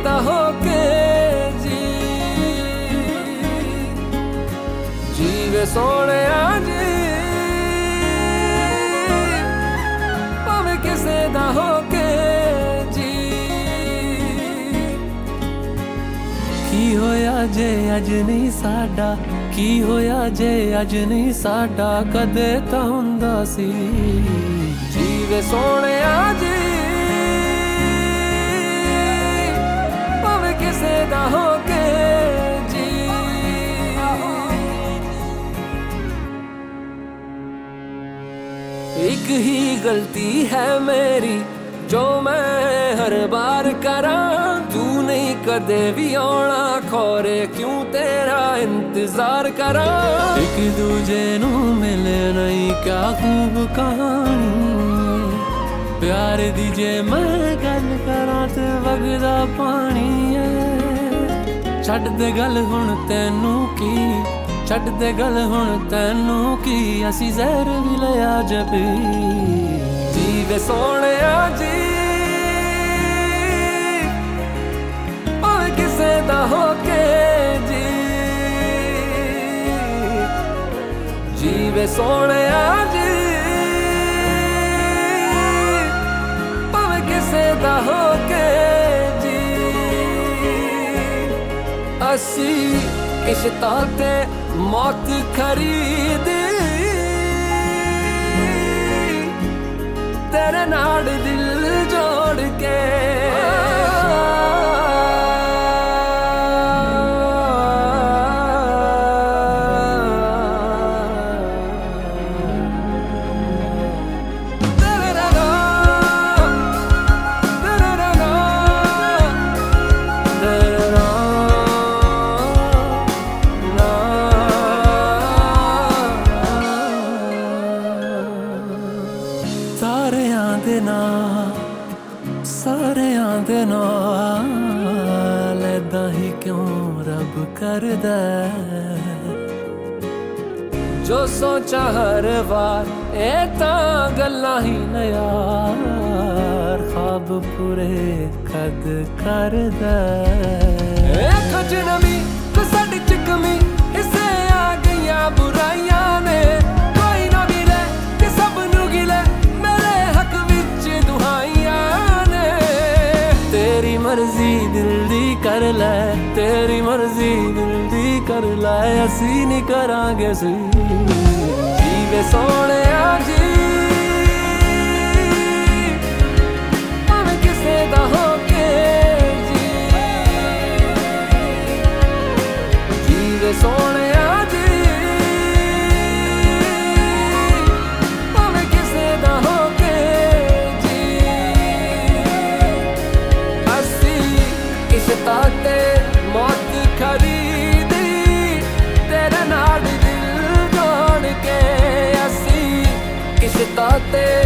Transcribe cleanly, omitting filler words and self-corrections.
दा होके जीवे सोने जी भावें किसे दा होके जी। की होया जे अज नहीं साडा, की होया जे अज नहीं साडा, कदे तां हुंदा सी। जीवे सोने जी भावें किसे दा होके जी। एक ही गलती है मेरी जो मैं हर बार करा, तू नहीं कदे भी आना खोरे क्यों तेरा इंतजार करा। एक दूजे नू मिले नहीं क्या खूब कहानी, प्यार दी जे मैं गल करा ते वगदा पानी है। छड्ड दे गल हुण तैनू की, छड्ड दे गल हुण तैनू की, असी जहर भी लिया जबी। जीवे सोने जी भावें किसे दा होके जी। जीवे सोने जी भावें किसे दा होके जी। असी इश्तां ते मौत खरीदी, तेरे नाल दिल जोड़ के। सारियां दे नाल ऐदां ही क्यों रब करदा, जो सोचा हर बार ए तां गल्लां ही न यार, ख्वाब पूरे कद करदा। एक अजनबी तो साडी च कमी हिस्से आ गईयां बुराइयां ने, कोई ना मिले कि सब नू गिले मेरे हक विच दुहाइयां ने। तेरी मर्जी दिल दी कर लै, तेरी मर्जी दिल दी कर लै, असी नहीं करांगे सी। जीवे सोने जी भावें किसे दा होके जी। जीवे सोने जी भावें किसे दा होके जी। असी इश्तां ते मौत खरीदी, तेरे नाल दिल जोड़ के। असी इश्तां ते